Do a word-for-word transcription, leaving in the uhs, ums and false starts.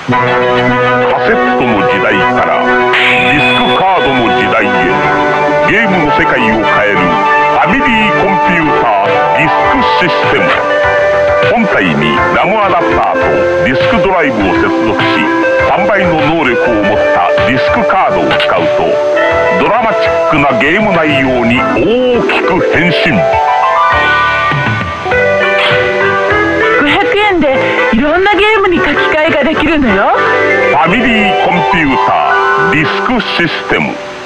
カセットの時代からディスクカードの時代へ、ゲームの世界を変えるファミリーコンピューターディスクシステム。本体にラムアダプターとディスクドライブを接続し、さんばいの能力を持ったディスクカードを使うと、ドラマチックなゲーム内容に大きく変身。 ごひゃくえんでいろんなゲームに書き換えができるのよ。 ファミリーコンピューターディスクシステム。